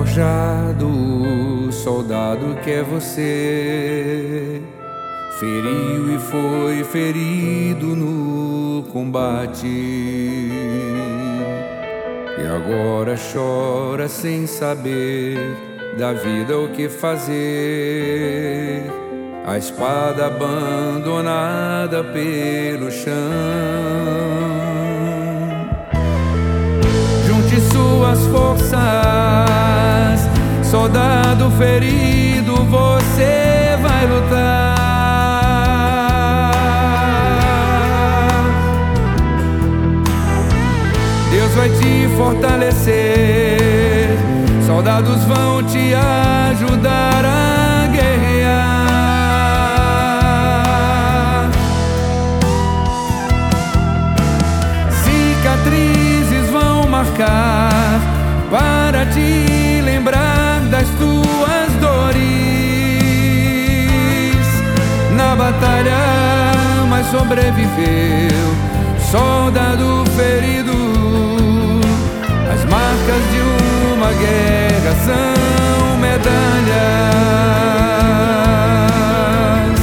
forjado o soldado que é você. Feriu e foi ferido no combate, e agora chora sem saber da vida o que fazer. A espada abandonada pelo chão. Junte suas forças, soldado ferido, você vai lutar. Deus vai te fortalecer, soldados vão te ajudar a guerrear. Cicatrizes vão marcar para te lembrar das tuas dores. Na batalha, mas sobreviveu, soldado ferido. As marcas de uma guerra são medalhas.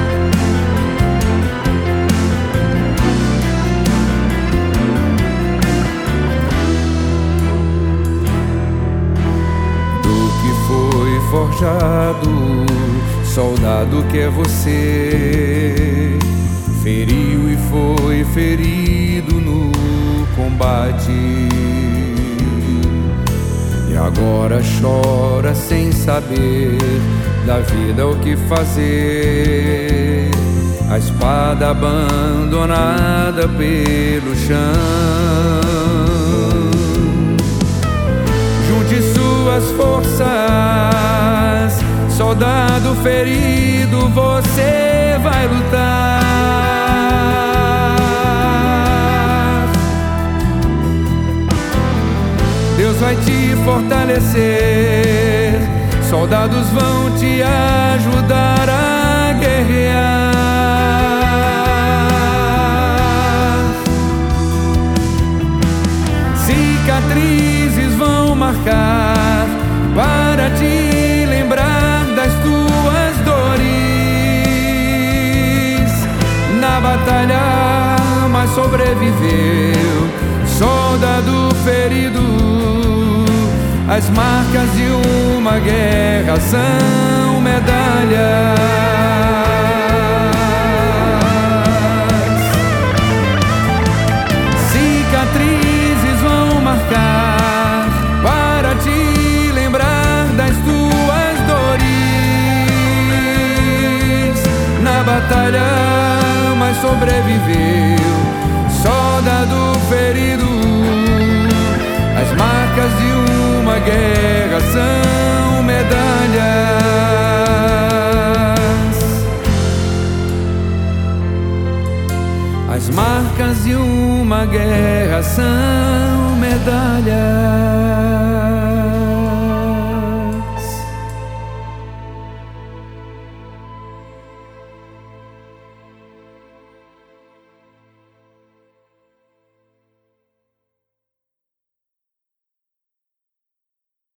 Do que foi forjado, soldado que é você. Feriu e foi ferido no combate, e agora chora sem saber da vida o que fazer. A espada abandonada pelo chão. Junte suas forças, soldado ferido, você vai lutar. Deus vai te fortalecer, soldados vão te ajudar a guerrear. Cicatrizes vão marcar para te lembrar das tuas dores. Na batalha, mas sobreviveu, soldado ferido. As marcas de uma guerra são medalhas. Cicatrizes vão marcar para te lembrar das tuas dores. Na batalha, mas sobreviveu, soldado ferido. As marcas de uma guerra são medalhas. As marcas de uma guerra são medalhas.